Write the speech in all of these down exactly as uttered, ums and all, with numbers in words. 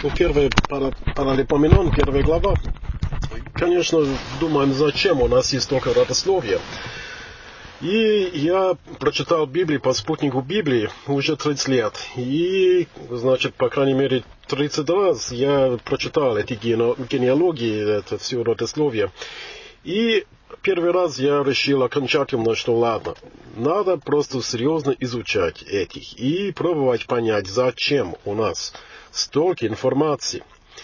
Ну, первый Паралипоменон, первая глава. Конечно, думаем, зачем у нас есть только родословие. И я прочитал Библию по спутнику Библии уже тридцать лет. И, значит, по крайней мере, тридцать раз я прочитал эти генеалогии, это все родословие. И первый раз я решил окончательно, что ладно, надо просто серьезно изучать этих и пробовать понять, зачем у нас столько информации.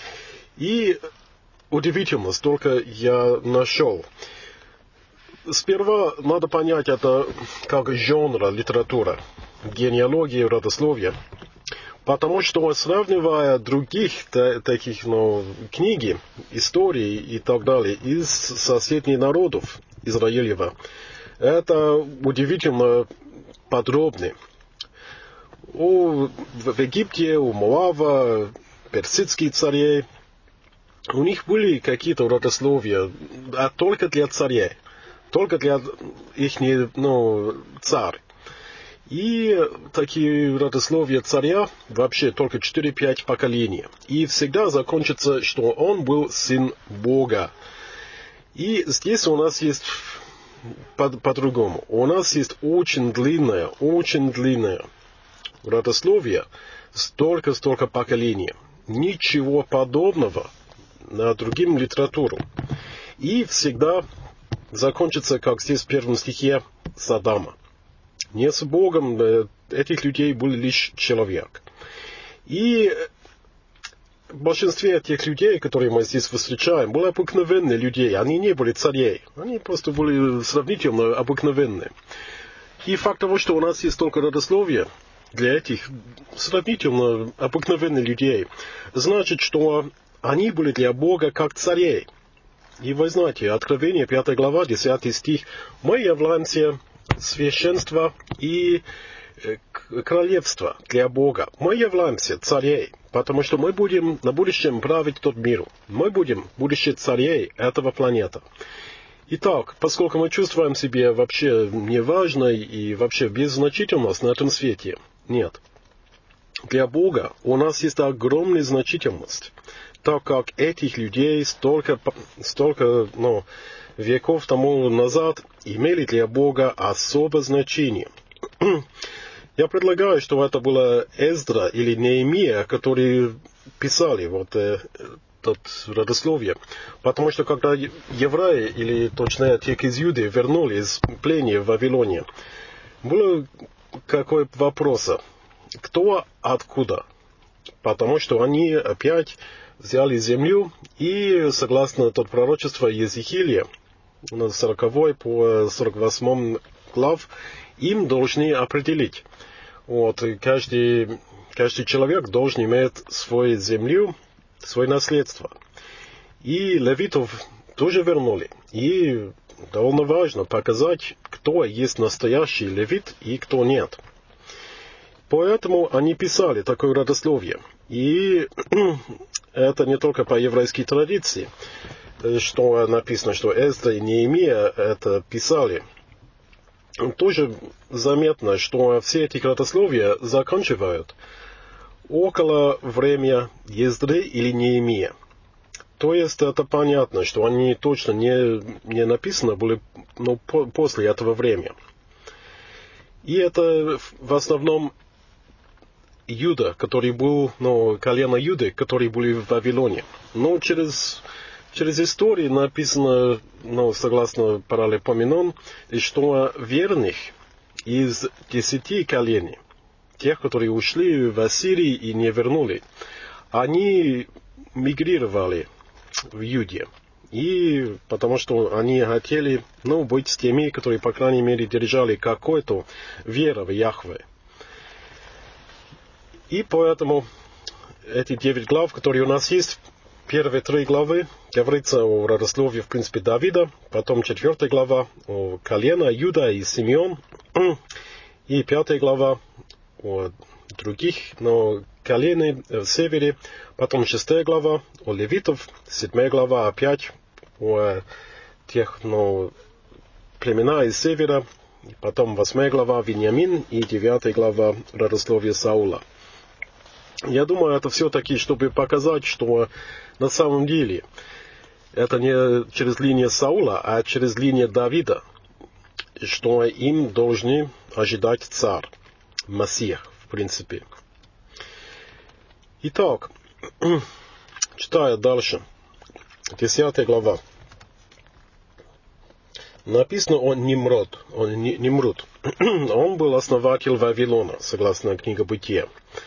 И удивительно, столько я нашел. Сперва надо понять это как жанр литература, генеалогия, родословие. Потому что, сравнивая других таких ну, книги, истории и так далее из соседних народов Израилева, это удивительно подробно. У, в Египте, у Моава, персидских царей, у них были какие-то родословия, а только для царей, только для их ну, царь. И такие родословия царя вообще только четыре-пять поколений. И всегда закончится, что он был сын Бога. И здесь у нас есть по-другому. У нас есть очень длинное, очень длинное родословие, столько-столько поколений. Ничего подобного на другим литературу. И всегда закончится, как здесь в первом стихе, с Адама. Не с Богом, этих людей был лишь человек. И в большинстве этих людей, которые мы здесь встречаем, были обыкновенные люди. Они не были царей. Они просто были сравнительно обыкновенные. И факт того, что у нас есть только родословие для этих сравнительно обыкновенных людей, значит, что они были для Бога как царей. И вы знаете, Откровение, пятая глава, десятый стих. Мы являемся священство и королевство для Бога. Мы являемся царей, потому что мы будем на будущем править тот мир. Мы будем будущие царей этого планеты. Итак, поскольку мы чувствуем себя вообще неважной и вообще без значительности на этом свете, нет. Для Бога у нас есть огромная значительность, так как этих людей столько, столько, ну, веков тому назад имели для Бога особое значение. Я предлагаю, что это было Эздра или Неемия, которые писали вот это родословие. Потому что когда евреи, или точнее те из Юды, вернулись из плена в Вавилоне, было какой вопрос: кто откуда? Потому что они опять взяли землю, и согласно тот пророчество Иезекииля, с сороковой по сорок восьмой глав, им должны определить. Вот, каждый, каждый человек должен иметь свою землю, свое наследство. И левитов тоже вернули. И довольно важно показать, кто есть настоящий левит и кто нет. Поэтому они писали такое родословие. И это не только по еврейской традиции, что написано, что Эздра и Неемия это писали. Тоже заметно, что все эти родословия заканчивают около времени Ездры или Неемия. То есть это понятно, что они точно не, не написаны были, но по, после этого времени. И это в основном Юда, который был, ну, колено Юды, которые были в Вавилоне. Но через... Через историю написано, ну, согласно Паралипоменон, что верных из десяти коленей, тех, которые ушли в Ассирию и не вернули, они мигрировали в Юде. И потому что они хотели, ну, быть с теми, которые, по крайней мере, держали какую-то веру в Яхве. И поэтому эти девять глав, которые у нас есть, первые три главы говорится о родословии, в принципе, Давида, потом четвертая глава о колена Юда и Симеон, и пятая глава о других, но колены в севере, потом шестая глава о левитов, седьмая глава опять о тех, ну, племена из севера, потом восьмая глава Виньямин и девятая глава родословия Саула. Я думаю, это все-таки, чтобы показать, что на самом деле это не через линию Саула, а через линию Давида, что им должны ожидать царь, Мессия, в принципе. Итак, читая дальше, десятая глава. Написано о Нимрод, о Нимруд. Он был основатель Вавилона, согласно книге Бытия.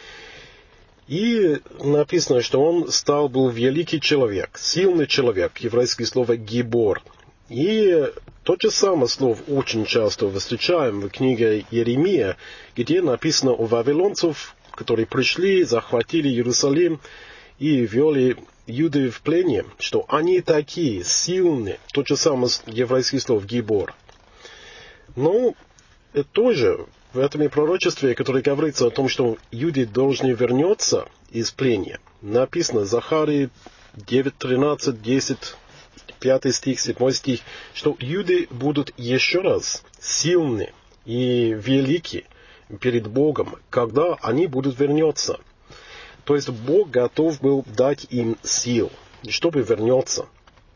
И написано, что он стал, был великий человек, сильный человек, еврейское слово «гибор». И то же самое слово очень часто встречаем в книге Иеремия, где написано о вавилонцев, которые пришли, захватили Иерусалим и ввели Юды в плене, что они такие сильные, то же самое еврейское слово «гибор». Но тоже в этом пророчестве, которое говорится о том, что Юды должны вернуться из плена, написано Захарии девять, тринадцать, десять, пятый стих, седьмой стих, что Юды будут еще раз сильны и велики перед Богом, когда они будут вернуться. То есть Бог готов был дать им сил, чтобы вернуться.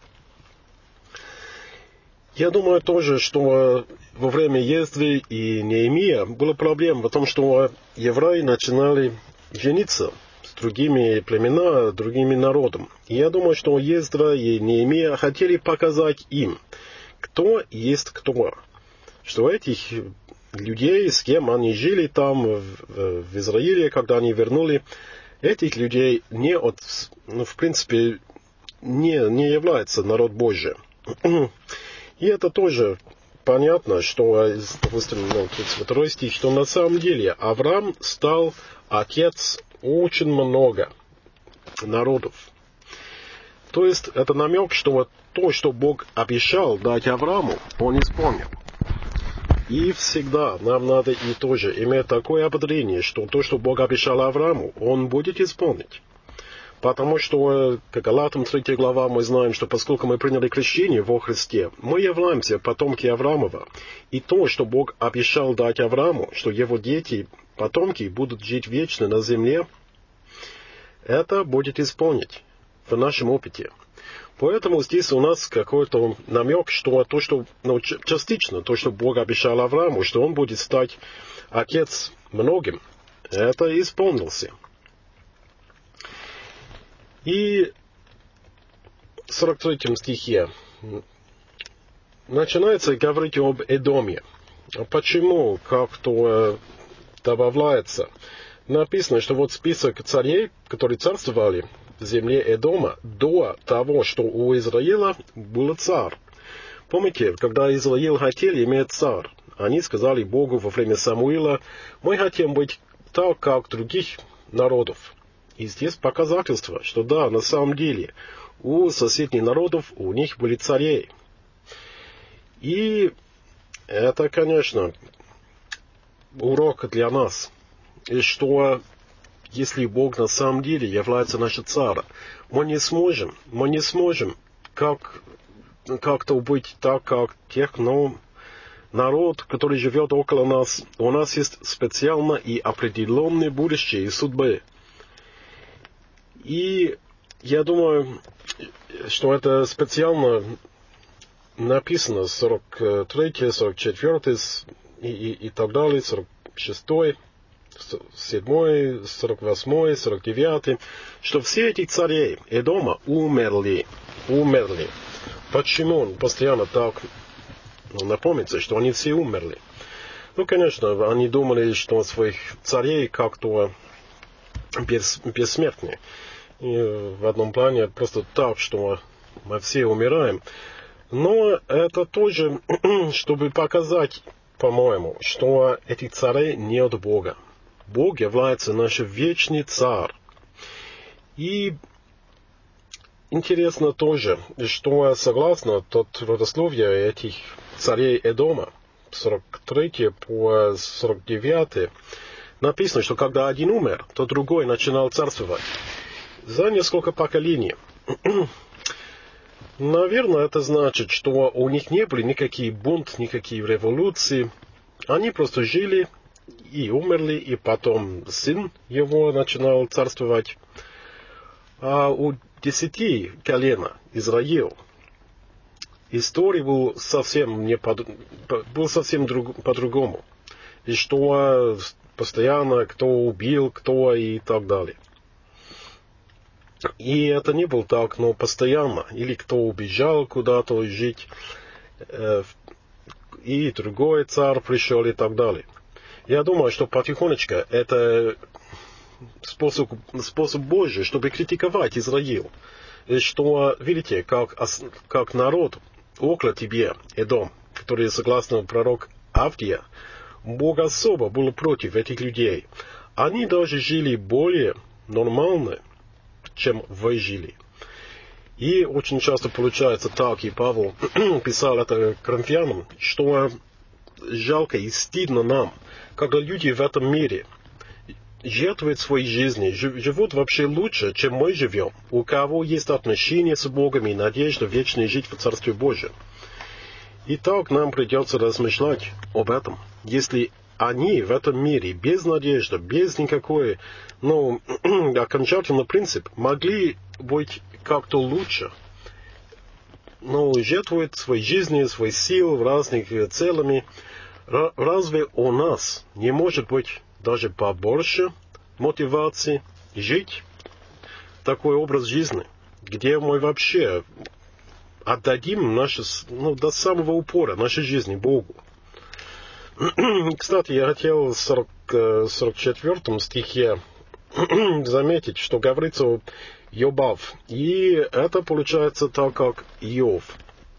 Я думаю тоже, что во время Ездри и Неемия была проблема в том, что евреи начинали жениться с другими племенами, другими народами. И я думаю, что Ездра и Неемия хотели показать им, кто есть кто. Что этих людей, с кем они жили там, в, в Израиле, когда они вернули, этих людей не от, ну, в принципе, не, не является народ Божий. И это тоже понятно, что, допустим, ну, тридцать второй стих, что на самом деле Авраам стал отец очень много народов. То есть это намек, что то, что Бог обещал дать Аврааму, он исполнил. И всегда нам надо и тоже иметь такое ободрение, что то, что Бог обещал Аврааму, он будет исполнить. Потому что, как Галатам третья глава, мы знаем, что поскольку мы приняли крещение во Христе, мы являемся потомки Авраамова. И то, что Бог обещал дать Аврааму, что его дети, потомки, будут жить вечно на земле, это будет исполнить в нашем опыте. Поэтому здесь у нас какой-то намек, что то, что, ну, частично, то, что Бог обещал Аврааму, что он будет стать отец многим, это исполнился. И в сорок третьем стихе начинается говорить об Эдоме. Почему как-то добавляется? Написано, что вот список царей, которые царствовали в земле Эдома до того, что у Израиля был царь. Помните, когда Израиль хотел иметь царь, они сказали Богу во время Самуила: мы хотим быть так, как других народов. И здесь показательство, что да, на самом деле, у соседних народов, у них были цари. И это, конечно, урок для нас. И что, если Бог на самом деле является нашим царем, мы не сможем, мы не сможем как, как-то быть так, как тех, но народ, который живет около нас, у нас есть специально и определенное будущее и судьбы. И я думаю, что это специально написано сорок третий, сорок четвёртый и, и, и так далее, сорок шестой, седьмой, сорок восьмой, сорок девятый, что все эти цари Эдома умерли, умерли. Почему он постоянно так напомнится, что они все умерли? Ну, конечно, они думали, что своих царей как-то бессмертны. И в одном плане просто так, что мы все умираем. Но это тоже, чтобы показать, по-моему, что эти цари не от Бога. Бог является наш вечный царь. И интересно тоже, что согласно тот родословие этих царей Эдома, сорок третий по сорок девятый, написано, что когда один умер, то другой начинал царствовать. За несколько поколений. Наверное, это значит, что у них не были никакие бунты, никакие революции. Они просто жили и умерли, и потом сын его начинал царствовать. А у десяти колена Израил история был совсем, не под, был совсем друг, по-другому. И что постоянно кто убил, кто и так далее. И это не было так, но постоянно. Или кто убежал куда-то жить, э, и другой царь пришел и так далее. Я думаю, что потихонечку это способ, способ Божий, чтобы критиковать Израиль. И что, видите, как, как народ около тебе, Эдом, который, согласно пророк Авдия, Бог особо был против этих людей. Они даже жили более нормально, чем вы жили. И очень часто получается так, и Павел писал это коринфянам, что жалко и стыдно нам, когда люди в этом мире жертвуют своей жизнью, живут вообще лучше, чем мы живем, у кого есть отношения с Богом и надежда вечно жить в Царстве Божьем. И так нам придется размышлять об этом. Если они в этом мире без надежды, без никакой, ну, окончательный принцип, могли быть как-то лучше, но жертвуют своей жизнью, свои силы разных целями, разве у нас не может быть даже побольше мотивации жить такой образ жизни, где мы вообще отдадим наши, ну, до самого упора нашей жизни Богу? Кстати, я хотел в сорок четвёртом стихе заметить, что говорится о Йобав. И это получается так, как Иов.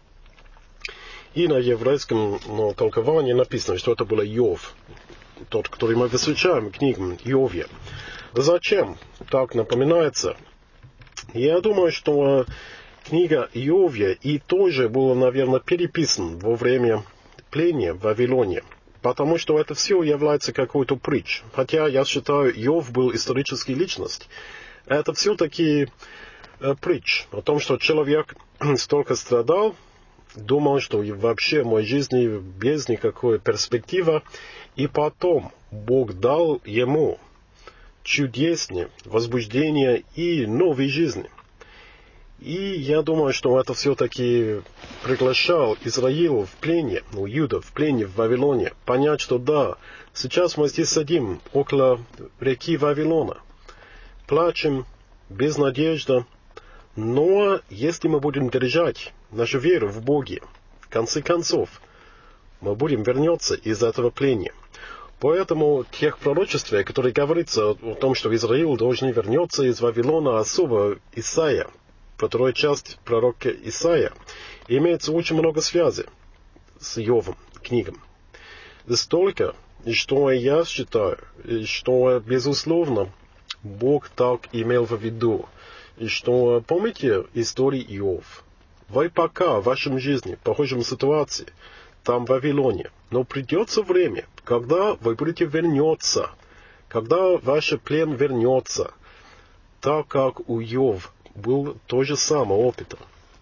И на еврейском, ну, толковании написано, что это было Иов. Тот, который мы изучаем книгам Иовья. Зачем так напоминается? Я думаю, что книга Иовья и тоже была, наверное, переписана во время плена в Вавилоне. Потому что это все является какой-то притч. Хотя я считаю, Иов был исторической личностью. Это все-таки э, притч о том, что человек столько страдал, думал, что вообще в моей жизни без никакой перспективы. И потом Бог дал ему чудесное возбуждение и новой жизни. И я думаю, что это все-таки приглашал Израиль в плене, ну, Иуда в плене в Вавилоне, понять, что да, сейчас мы здесь сидим около реки Вавилона, плачем, без надежды, но если мы будем держать нашу веру в Боге, в конце концов, мы будем вернуться из этого плена. Поэтому тех пророчеств, которые говорится о том, что Израиль должен вернуться из Вавилона, особо Исаия, вторая часть пророка Исаия, имеется очень много связей с Иовом, книгом. Столько, что я считаю, что, безусловно, Бог так имел в виду. И что, помните историю Иов? Вы пока в вашем жизни, в похожем ситуации, там в Вавилоне, но придется время, когда вы будете вернуться, когда ваш плен вернется, так как у Иов был то же самое опыт.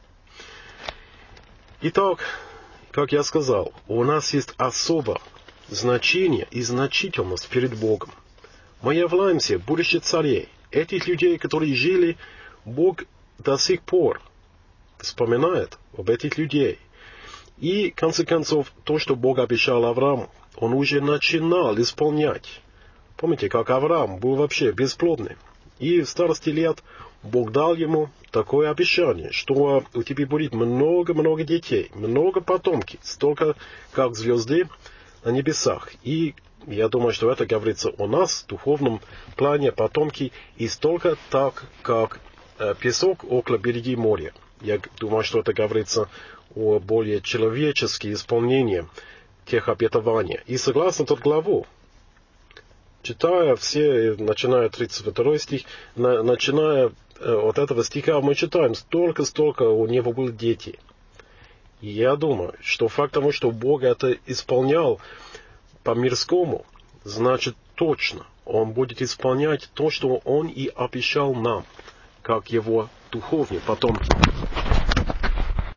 Итак, как я сказал, у нас есть особое значение и значительность перед Богом. Мы являемся будущими царей. Этих людей, которые жили, Бог до сих пор вспоминает об этих людей. И, в конце концов, то, что Бог обещал Аврааму, он уже начинал исполнять. Помните, как Авраам был вообще бесплодный. И в старости лет Бог дал ему такое обещание, что у тебя будет много-много детей, много потомки, столько, как звезды на небесах. И я думаю, что это говорится о нас, в духовном плане потомки, и столько так, как э, песок около береги моря. Я думаю, что это говорится о более человеческом исполнении тех обетований. И согласно тот главу, читая все, начиная тридцать второй стих, на, начиная э, от этого стиха, мы читаем, столько-столько у него были дети. И я думаю, что факт того, что Бог это исполнял по-мирскому, значит точно, Он будет исполнять то, что Он и обещал нам, как Его духовные потомки.